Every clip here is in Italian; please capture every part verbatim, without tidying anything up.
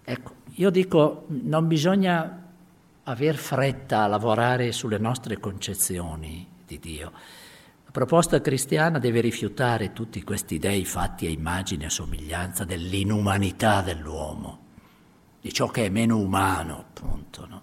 Ecco, io dico, non bisogna aver fretta a lavorare sulle nostre concezioni di Dio. La proposta cristiana deve rifiutare tutti questi dei fatti a immagine e somiglianza dell'inumanità dell'uomo, di ciò che è meno umano, appunto, no?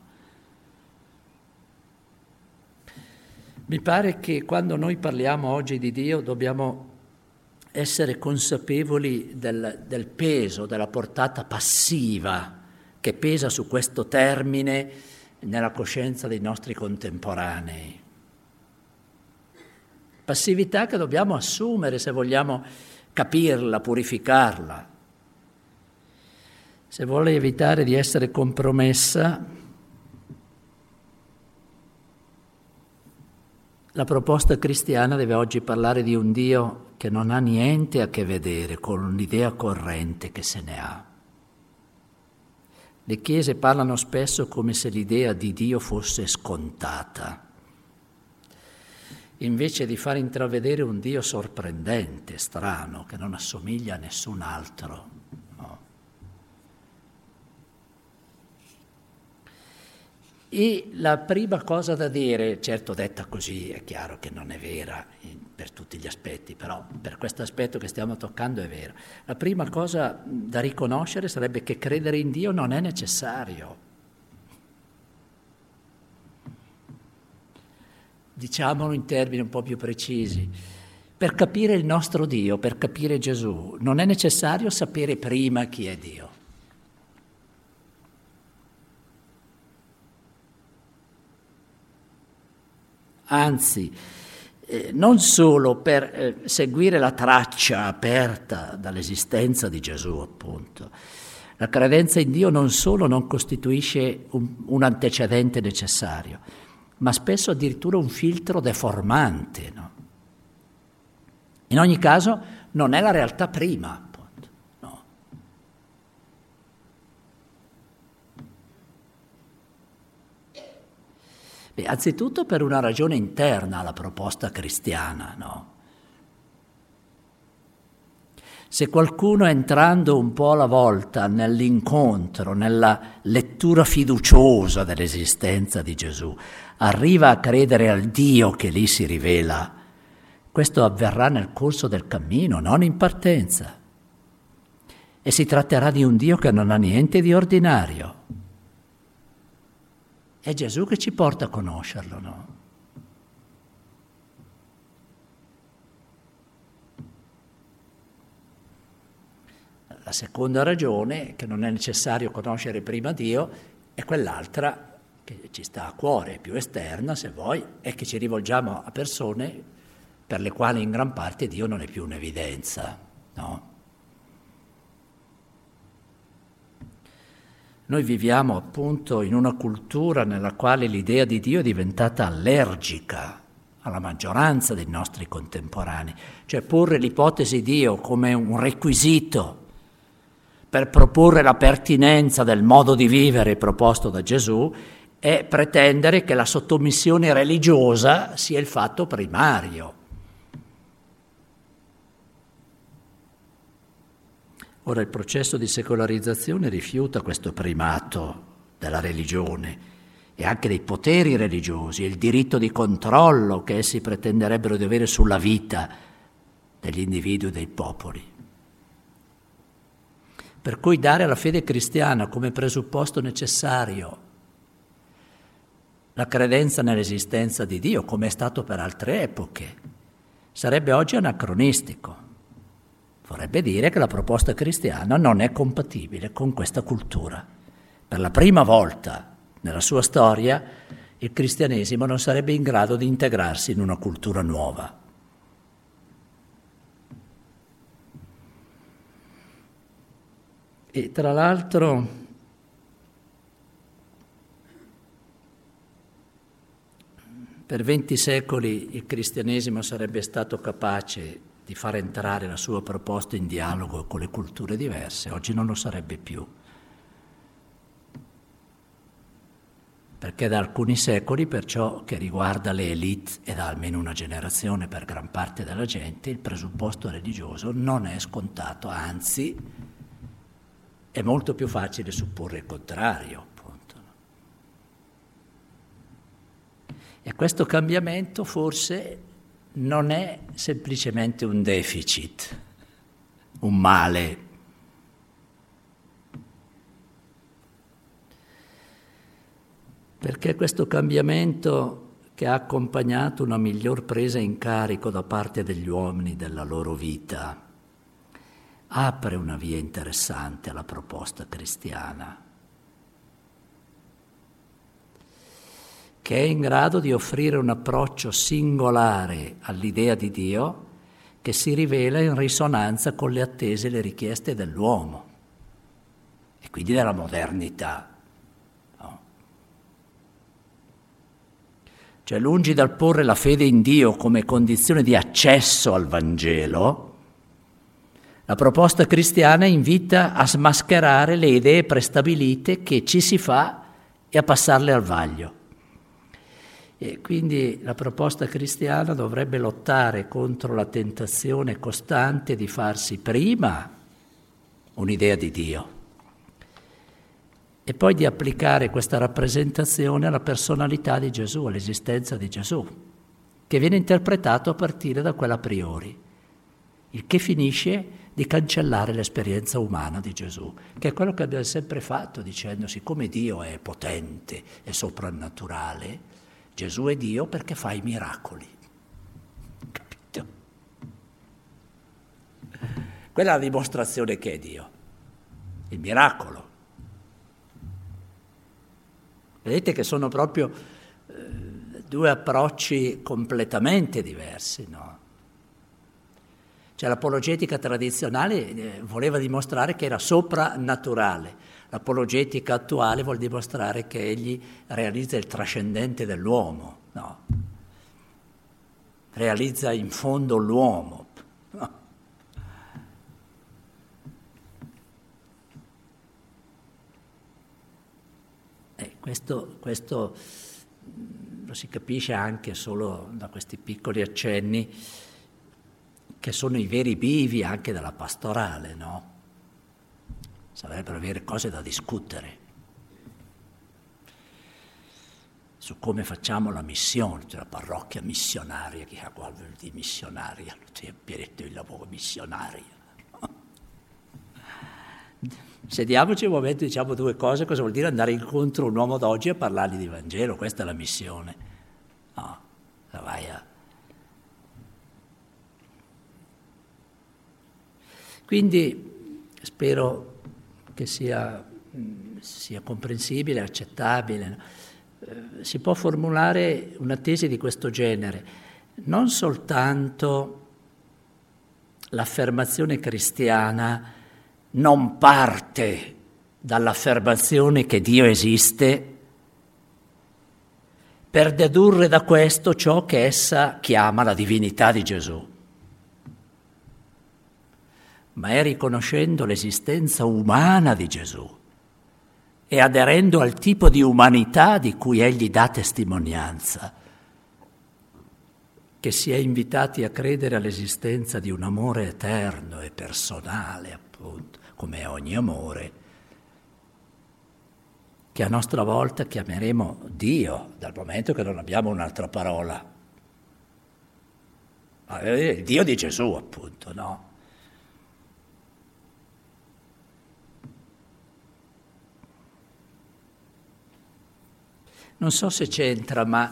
Mi pare che quando noi parliamo oggi di Dio dobbiamo essere consapevoli del, del peso, della portata passiva che pesa su questo termine nella coscienza dei nostri contemporanei. Passività che dobbiamo assumere se vogliamo capirla, purificarla. Se vuole evitare di essere compromessa, la proposta cristiana deve oggi parlare di un Dio che non ha niente a che vedere con l'idea corrente che se ne ha. Le chiese parlano spesso come se l'idea di Dio fosse scontata, invece di far intravedere un Dio sorprendente, strano, che non assomiglia a nessun altro. No. E la prima cosa da dire, certo detta così è chiaro che non è vera per tutti gli aspetti, però per questo aspetto che stiamo toccando è vero. La prima cosa da riconoscere sarebbe che credere in Dio non è necessario. Diciamolo in termini un po' più precisi. Per capire il nostro Dio, per capire Gesù, non è necessario sapere prima chi è Dio. Anzi, eh, non solo per eh, seguire la traccia aperta dall'esistenza di Gesù, appunto. La credenza in Dio non solo non costituisce un, un antecedente necessario, ma spesso addirittura un filtro deformante, no? In ogni caso non è la realtà prima, appunto, no? Beh, anzitutto per una ragione interna alla proposta cristiana, no? Se qualcuno entrando un po' alla volta nell'incontro, nella lettura fiduciosa dell'esistenza di Gesù, arriva a credere al Dio che lì si rivela, questo avverrà nel corso del cammino, non in partenza. E si tratterà di un Dio che non ha niente di ordinario. È Gesù che ci porta a conoscerlo, no? La seconda ragione, che non è necessario conoscere prima Dio, è quell'altra che ci sta a cuore, più esterna se vuoi, è che ci rivolgiamo a persone per le quali in gran parte Dio non è più un'evidenza, no? Noi viviamo appunto in una cultura nella quale l'idea di Dio è diventata allergica alla maggioranza dei nostri contemporanei, cioè porre l'ipotesi Dio come un requisito per proporre la pertinenza del modo di vivere proposto da Gesù è pretendere che la sottomissione religiosa sia il fatto primario. Ora il processo di secolarizzazione rifiuta questo primato della religione e anche dei poteri religiosi e il diritto di controllo che essi pretenderebbero di avere sulla vita degli individui e dei popoli. Per cui dare alla fede cristiana come presupposto necessario la credenza nell'esistenza di Dio, come è stato per altre epoche, sarebbe oggi anacronistico. Vorrebbe dire che la proposta cristiana non è compatibile con questa cultura. Per la prima volta nella sua storia il cristianesimo non sarebbe in grado di integrarsi in una cultura nuova. E tra l'altro per venti secoli il cristianesimo sarebbe stato capace di far entrare la sua proposta in dialogo con le culture diverse, oggi non lo sarebbe più. Perché da alcuni secoli, per ciò che riguarda le élite e da almeno una generazione per gran parte della gente, il presupposto religioso non è scontato, anzi è molto più facile supporre il contrario, appunto. E questo cambiamento forse non è semplicemente un deficit, un male. Perché questo cambiamento che ha accompagnato una miglior presa in carico da parte degli uomini della loro vita apre una via interessante alla proposta cristiana, che è in grado di offrire un approccio singolare all'idea di Dio che si rivela in risonanza con le attese e le richieste dell'uomo e quindi della modernità. No? Cioè, lungi dal porre la fede in Dio come condizione di accesso al Vangelo, la proposta cristiana invita a smascherare le idee prestabilite che ci si fa e a passarle al vaglio. E quindi la proposta cristiana dovrebbe lottare contro la tentazione costante di farsi prima un'idea di Dio e poi di applicare questa rappresentazione alla personalità di Gesù, all'esistenza di Gesù, che viene interpretato a partire da quella a priori, il che finisce di cancellare l'esperienza umana di Gesù, che è quello che abbiamo sempre fatto dicendo: siccome Dio è potente e soprannaturale, Gesù è Dio perché fa i miracoli. Capito? Quella è la dimostrazione che è Dio, il miracolo. Vedete che sono proprio eh, due approcci completamente diversi, no? Cioè l'apologetica tradizionale eh, voleva dimostrare che era soprannaturale, l'apologetica attuale vuol dimostrare che egli realizza il trascendente dell'uomo, no? Realizza in fondo l'uomo, no? Eh, questo, questo lo si capisce anche solo da questi piccoli accenni che sono i veri bivi anche della pastorale, no? Sarebbero avere cose da discutere su come facciamo la missione, cioè la parrocchia missionaria, che ha qualcosa di missionaria, non ti abbia detto il lavoro missionario. Sediamoci un momento e diciamo due cose: cosa vuol dire andare incontro a un uomo d'oggi e parlargli di Vangelo? Questa è la missione. No, la vai a... Quindi spero che sia, sia comprensibile, accettabile. Eh, si può formulare una tesi di questo genere: non soltanto l'affermazione cristiana non parte dall'affermazione che Dio esiste per dedurre da questo ciò che essa chiama la divinità di Gesù, ma è riconoscendo l'esistenza umana di Gesù e aderendo al tipo di umanità di cui egli dà testimonianza, che si è invitati a credere all'esistenza di un amore eterno e personale, appunto, come ogni amore, che a nostra volta chiameremo Dio, dal momento che non abbiamo un'altra parola. Il Dio di Gesù, appunto, no? Non so se c'entra, ma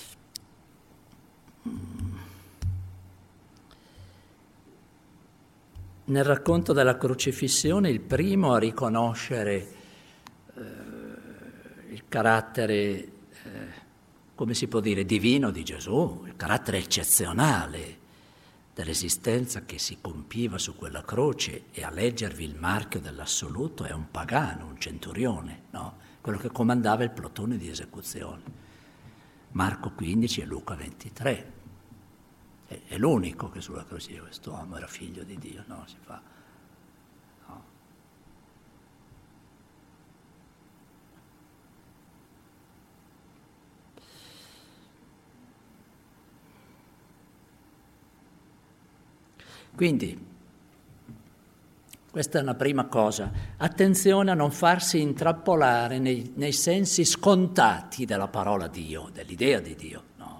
nel racconto della crocifissione il primo a riconoscere eh, il carattere, eh, come si può dire, divino di Gesù, il carattere eccezionale dell'esistenza che si compiva su quella croce, e a leggervi il marchio dell'assoluto è un pagano, un centurione, no? Quello che comandava il plotone di esecuzione. Marco quindici e Luca ventitré. È, è l'unico che sulla croce dice: questo uomo era figlio di Dio, no? Si fa. No. Quindi Questa è una prima cosa. Attenzione a non farsi intrappolare nei, nei sensi scontati della parola Dio, dell'idea di Dio. No.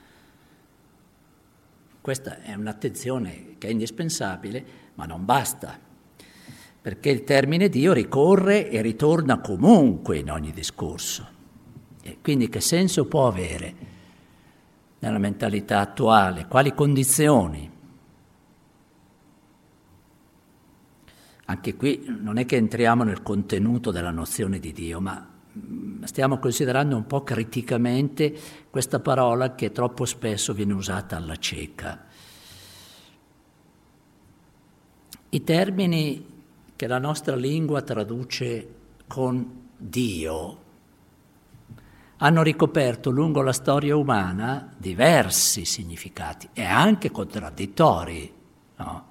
Questa è un'attenzione che è indispensabile, ma non basta, perché il termine Dio ricorre e ritorna comunque in ogni discorso. E quindi che senso può avere nella mentalità attuale? Quali condizioni? Anche qui non è che entriamo nel contenuto della nozione di Dio, ma stiamo considerando un po' criticamente questa parola che troppo spesso viene usata alla cieca. I termini che la nostra lingua traduce con Dio hanno ricoperto lungo la storia umana diversi significati e anche contraddittori, no?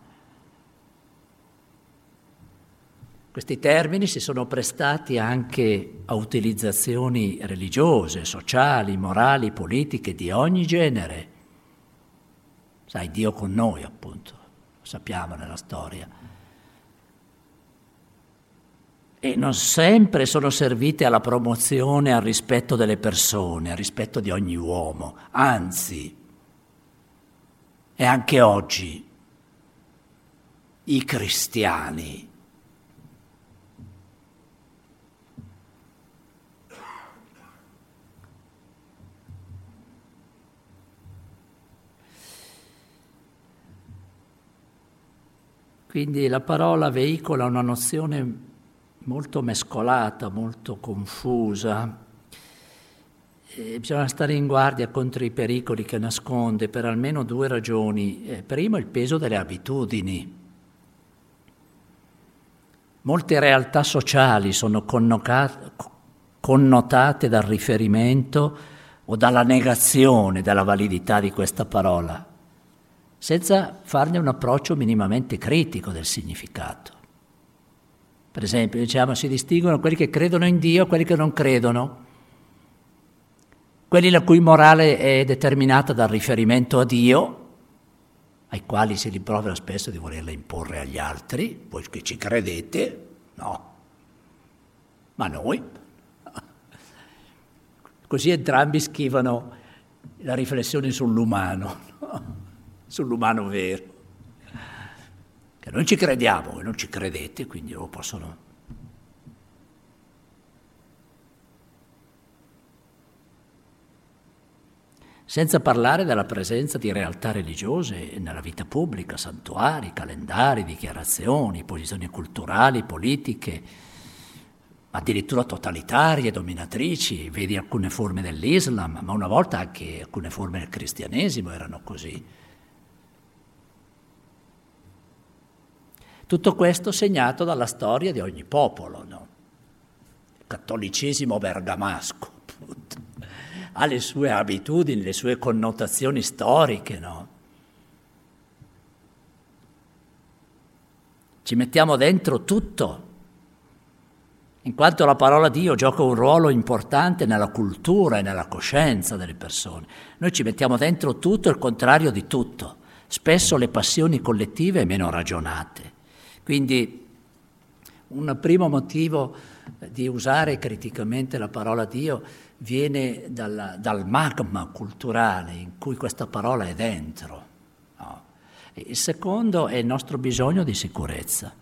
Questi termini si sono prestati anche a utilizzazioni religiose, sociali, morali, politiche di ogni genere. Sai, Dio con noi, appunto, lo sappiamo nella storia. E non sempre sono servite alla promozione e al rispetto delle persone, al rispetto di ogni uomo. Anzi, e anche oggi, i cristiani Quindi la parola veicola una nozione molto mescolata, molto confusa. E bisogna stare in guardia contro i pericoli che nasconde per almeno due ragioni. Eh, primo, il peso delle abitudini. Molte realtà sociali sono connotate dal riferimento o dalla negazione della validità di questa parola, senza farne un approccio minimamente critico del significato. Per esempio, diciamo, si distinguono quelli che credono in Dio e quelli che non credono, quelli la cui morale è determinata dal riferimento a Dio, ai quali si rimprovera spesso di volerla imporre agli altri, voi che ci credete, no, ma noi. Così entrambi schivano la riflessione sull'umano, no? Sull'umano vero, che noi ci crediamo, voi non ci credete, quindi lo possono. Senza parlare della presenza di realtà religiose nella vita pubblica, santuari, calendari, dichiarazioni, posizioni culturali, politiche, addirittura totalitarie, dominatrici, vedi alcune forme dell'Islam, ma una volta anche alcune forme del cristianesimo erano così. Tutto questo segnato dalla storia di ogni popolo, no? Il cattolicesimo bergamasco, appunto, ha le sue abitudini, le sue connotazioni storiche, no? Ci mettiamo dentro tutto, in quanto la parola Dio gioca un ruolo importante nella cultura e nella coscienza delle persone. Noi ci mettiamo dentro tutto e il contrario di tutto, spesso le passioni collettive meno ragionate. Quindi un primo motivo di usare criticamente la parola Dio viene dal, dal magma culturale in cui questa parola è dentro, no? E il secondo è il nostro bisogno di sicurezza.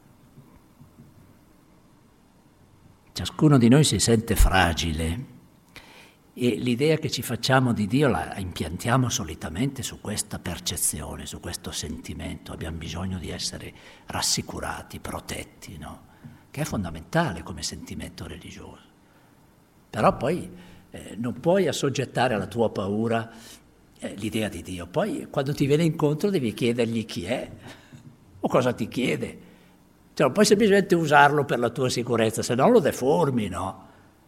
Ciascuno di noi si sente fragile e l'idea che ci facciamo di Dio la impiantiamo solitamente su questa percezione, su questo sentimento. Abbiamo bisogno di essere rassicurati, protetti, no? Che è fondamentale come sentimento religioso. Però poi eh, non puoi assoggettare alla tua paura eh, l'idea di Dio. Poi quando ti viene incontro devi chiedergli chi è o cosa ti chiede. Cioè non puoi semplicemente usarlo per la tua sicurezza, se no lo deformi, no?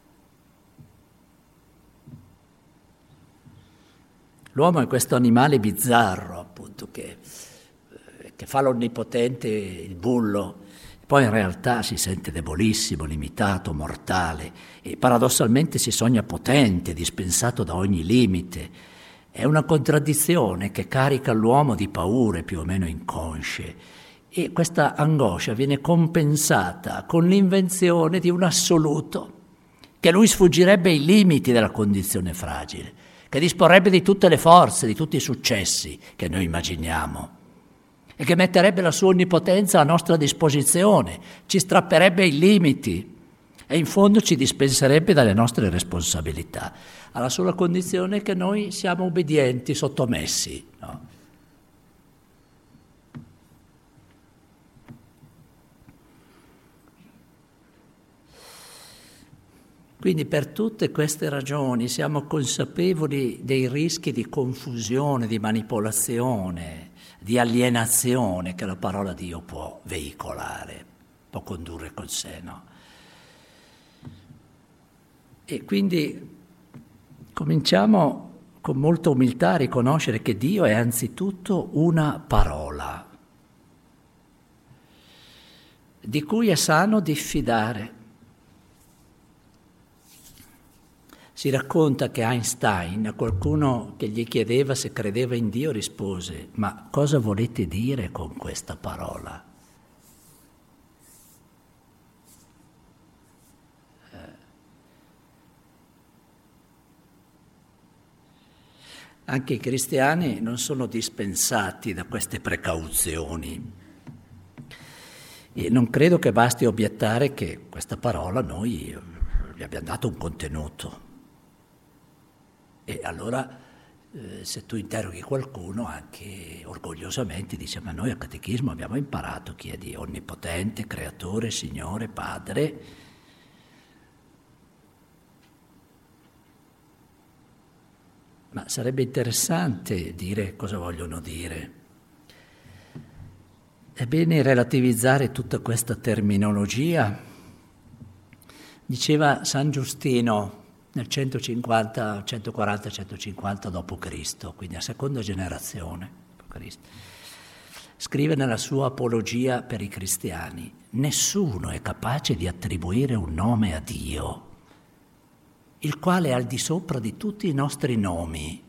L'uomo è questo animale bizzarro, appunto, che, che fa l'onnipotente, il bullo, poi in realtà si sente debolissimo, limitato, mortale e paradossalmente si sogna potente, dispensato da ogni limite. È una contraddizione che carica l'uomo di paure più o meno inconsce E questa angoscia viene compensata con l'invenzione di un assoluto che a lui sfuggirebbe ai limiti della condizione fragile, che disporrebbe di tutte le forze, di tutti i successi che noi immaginiamo e che metterebbe la sua onnipotenza a nostra disposizione, ci strapperebbe ai limiti e in fondo ci dispenserebbe dalle nostre responsabilità, alla sola condizione che noi siamo obbedienti, sottomessi, no? Quindi per tutte queste ragioni siamo consapevoli dei rischi di confusione, di manipolazione, di alienazione che la parola Dio può veicolare, può condurre con sé, no? E quindi cominciamo con molta umiltà a riconoscere che Dio è anzitutto una parola, di cui è sano diffidare. Si racconta che Einstein, a qualcuno che gli chiedeva se credeva in Dio, rispose: ma cosa volete dire con questa parola? Eh. Anche i cristiani non sono dispensati da queste precauzioni. E non credo che basti obiettare che questa parola noi gli abbiamo dato un contenuto. E allora, eh, se tu interroghi qualcuno, anche orgogliosamente dice: ma noi al catechismo abbiamo imparato chi è Dio, onnipotente, creatore, Signore, Padre. Ma sarebbe interessante dire cosa vogliono dire. È bene relativizzare tutta questa terminologia. Diceva San Giustino nel centocinquanta, centoquaranta, centocinquanta dopo Cristo, quindi a seconda generazione dopo Cristo. Scrive nella sua Apologia per i cristiani: nessuno è capace di attribuire un nome a Dio, il quale è al di sopra di tutti i nostri nomi.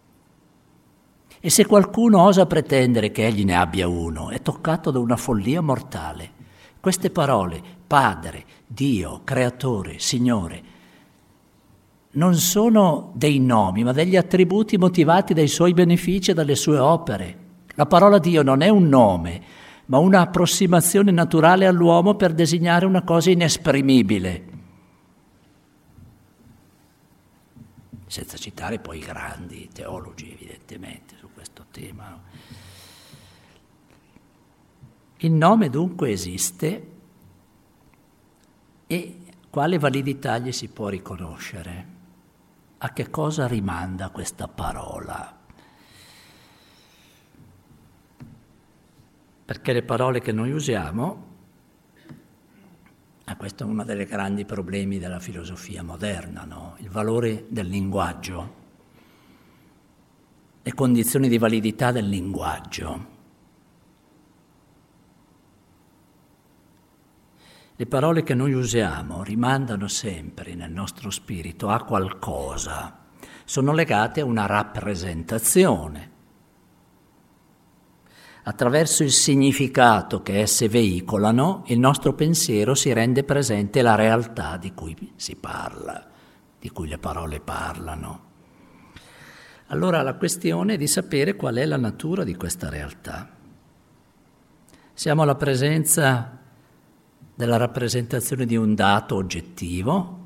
E se qualcuno osa pretendere che egli ne abbia uno, è toccato da una follia mortale. Queste parole, Padre, Dio, Creatore, Signore, non sono dei nomi, ma degli attributi motivati dai suoi benefici e dalle sue opere. La parola Dio non è un nome, ma una approssimazione naturale all'uomo per designare una cosa inesprimibile. Senza citare poi i grandi teologi, evidentemente, su questo tema. No? Il nome dunque esiste e quale validità gli si può riconoscere? A che cosa rimanda questa parola? Perché le parole che noi usiamo, e questo è uno dei grandi problemi della filosofia moderna, no? Il valore del linguaggio, le condizioni di validità del linguaggio. Le parole che noi usiamo rimandano sempre nel nostro spirito a qualcosa, sono legate a una rappresentazione. Attraverso il significato che esse veicolano, il nostro pensiero si rende presente la realtà di cui si parla, di cui le parole parlano. Allora la questione è di sapere qual è la natura di questa realtà. Siamo alla presenza della rappresentazione di un dato oggettivo,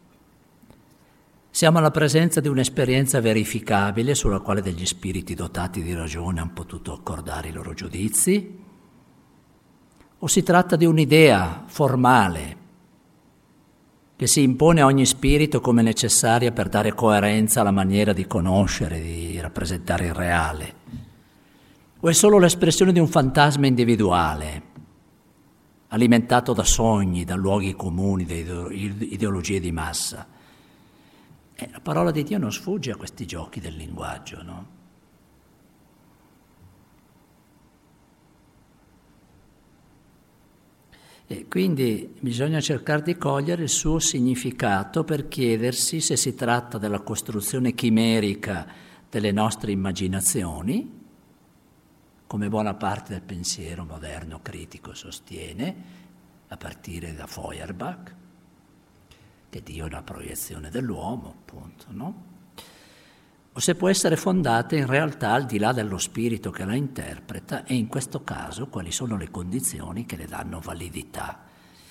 siamo alla presenza di un'esperienza verificabile sulla quale degli spiriti dotati di ragione hanno potuto accordare i loro giudizi, o si tratta di un'idea formale che si impone a ogni spirito come necessaria per dare coerenza alla maniera di conoscere, di rappresentare il reale, o è solo l'espressione di un fantasma individuale alimentato da sogni, da luoghi comuni, da ideologie di massa. E la parola di Dio non sfugge a questi giochi del linguaggio, no? E quindi bisogna cercare di cogliere il suo significato per chiedersi se si tratta della costruzione chimerica delle nostre immaginazioni come buona parte del pensiero moderno critico sostiene, a partire da Feuerbach, che Dio è una proiezione dell'uomo, appunto, no? O se può essere fondata in realtà al di là dello spirito che la interpreta e in questo caso quali sono le condizioni che le danno validità.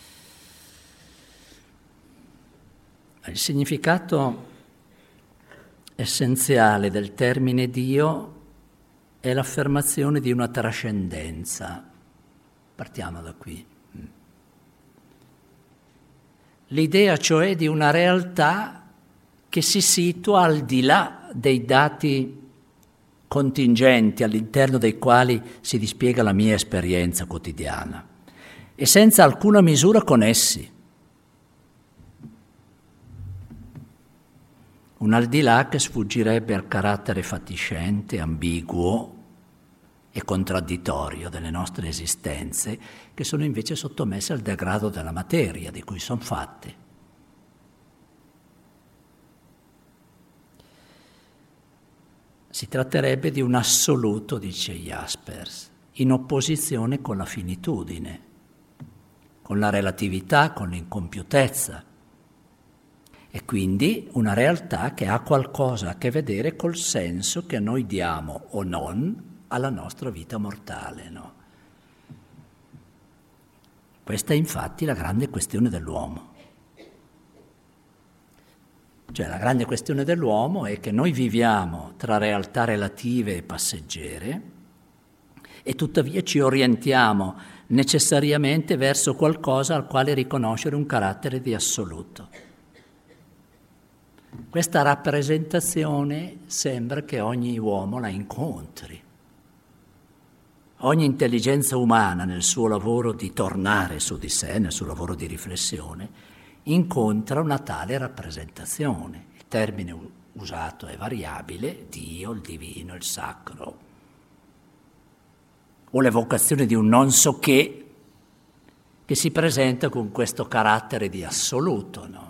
Il significato essenziale del termine Dio è l'affermazione di una trascendenza. Partiamo da qui. L'idea cioè di una realtà che si situa al di là dei dati contingenti all'interno dei quali si dispiega la mia esperienza quotidiana e senza alcuna misura con essi. Un al di là che sfuggirebbe al carattere fatiscente, ambiguo e contraddittorio delle nostre esistenze, che sono invece sottomesse al degrado della materia di cui sono fatte. Si tratterebbe di un assoluto, dice Jaspers, in opposizione con la finitudine, con la relatività, con l'incompiutezza, e quindi una realtà che ha qualcosa a che vedere col senso che noi diamo o non alla nostra vita mortale, no? Questa è infatti la grande questione dell'uomo. Cioè la grande questione dell'uomo è che noi viviamo tra realtà relative e passeggere e tuttavia ci orientiamo necessariamente verso qualcosa al quale riconoscere un carattere di assoluto. Questa rappresentazione sembra che ogni uomo la incontri. Ogni intelligenza umana nel suo lavoro di tornare su di sé, nel suo lavoro di riflessione, incontra una tale rappresentazione. Il termine usato è variabile, Dio, il divino, il sacro, o l'evocazione di un non so che, che si presenta con questo carattere di assoluto, no?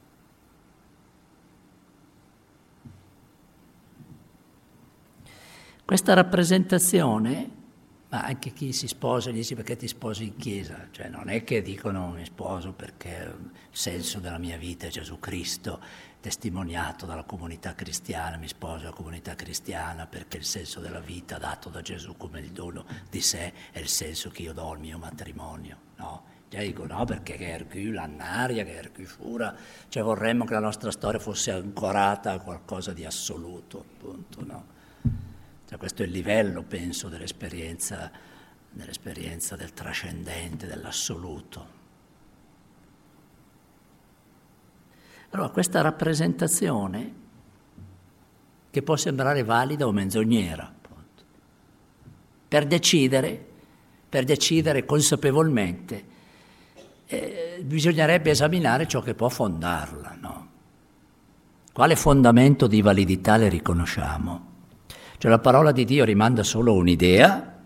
Questa rappresentazione, ma anche chi si sposa gli dice perché ti sposi in chiesa, cioè non è che dicono mi sposo perché il senso della mia vita è Gesù Cristo, testimoniato dalla comunità cristiana, mi sposo alla comunità cristiana perché il senso della vita dato da Gesù come il dono di sé è il senso che io do al mio matrimonio, no? Già dico no perché che Hercule l'annaria, che Hercule fura, cioè vorremmo che la nostra storia fosse ancorata a qualcosa di assoluto, appunto, no? Cioè, questo è il livello, penso, dell'esperienza, dell'esperienza del trascendente, dell'assoluto. Allora, questa rappresentazione, che può sembrare valida o menzognera, appunto, per decidere, per decidere consapevolmente, eh, bisognerebbe esaminare ciò che può fondarla, no? Quale fondamento di validità le riconosciamo? Cioè la parola di Dio rimanda solo a un'idea,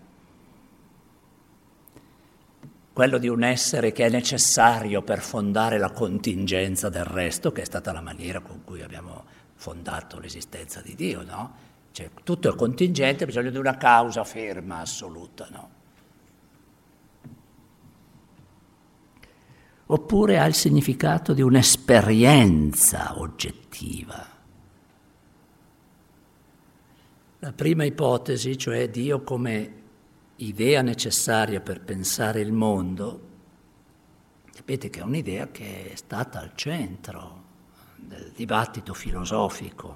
quello di un essere che è necessario per fondare la contingenza del resto, che è stata la maniera con cui abbiamo fondato l'esistenza di Dio, no? Cioè tutto è contingente, ha bisogno di una causa ferma, assoluta, no? Oppure ha il significato di un'esperienza oggettiva. La prima ipotesi, cioè Dio come idea necessaria per pensare il mondo, sapete che è un'idea che è stata al centro del dibattito filosofico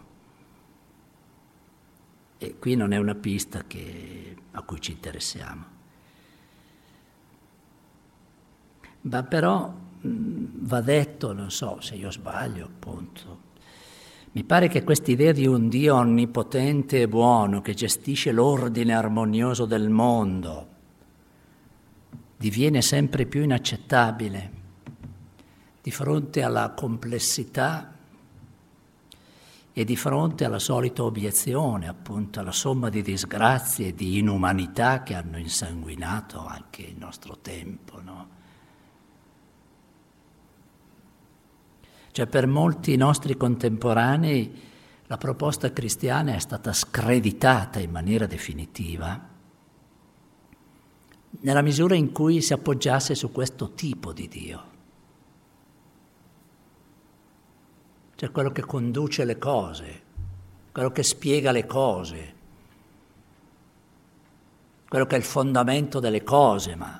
e qui non è una pista che, a cui ci interessiamo. Ma però mh, va detto, non so se io sbaglio appunto, mi pare che quest'idea di un Dio onnipotente e buono che gestisce l'ordine armonioso del mondo diviene sempre più inaccettabile di fronte alla complessità e di fronte alla solita obiezione, appunto, alla somma di disgrazie e di inumanità che hanno insanguinato anche il nostro tempo, no? Cioè per molti nostri contemporanei la proposta cristiana è stata screditata in maniera definitiva nella misura in cui si appoggiasse su questo tipo di Dio. Cioè quello che conduce le cose, quello che spiega le cose, quello che è il fondamento delle cose, ma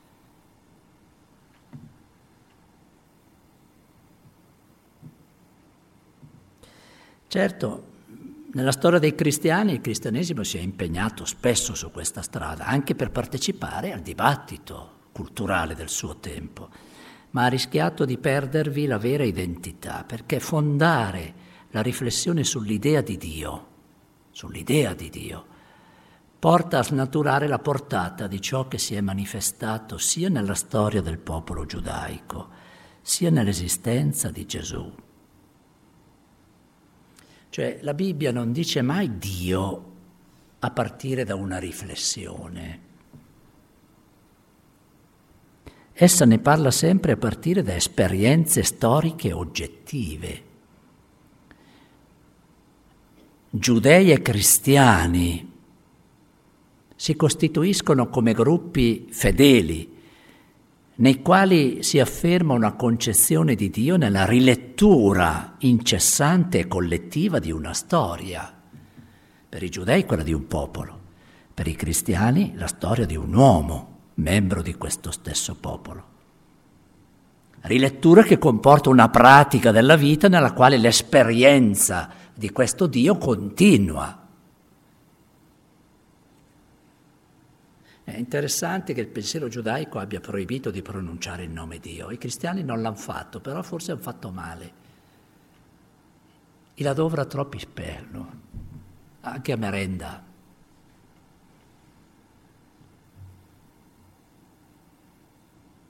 certo, nella storia dei cristiani il cristianesimo si è impegnato spesso su questa strada, anche per partecipare al dibattito culturale del suo tempo, ma ha rischiato di perdervi la vera identità, perché fondare la riflessione sull'idea di Dio, sull'idea di Dio, porta a snaturare la portata di ciò che si è manifestato sia nella storia del popolo giudaico, sia nell'esistenza di Gesù. Cioè la Bibbia non dice mai Dio a partire da una riflessione. Essa ne parla sempre a partire da esperienze storiche oggettive. Giudei e cristiani si costituiscono come gruppi fedeli, nei quali si afferma una concezione di Dio nella rilettura incessante e collettiva di una storia. Per i giudei quella di un popolo, per i cristiani la storia di un uomo, membro di questo stesso popolo. Rilettura che comporta una pratica della vita nella quale l'esperienza di questo Dio continua. È interessante che il pensiero giudaico abbia proibito di pronunciare il nome Dio. I cristiani non l'hanno fatto, però forse hanno fatto male. Il ladovra troppi sperno, anche a merenda.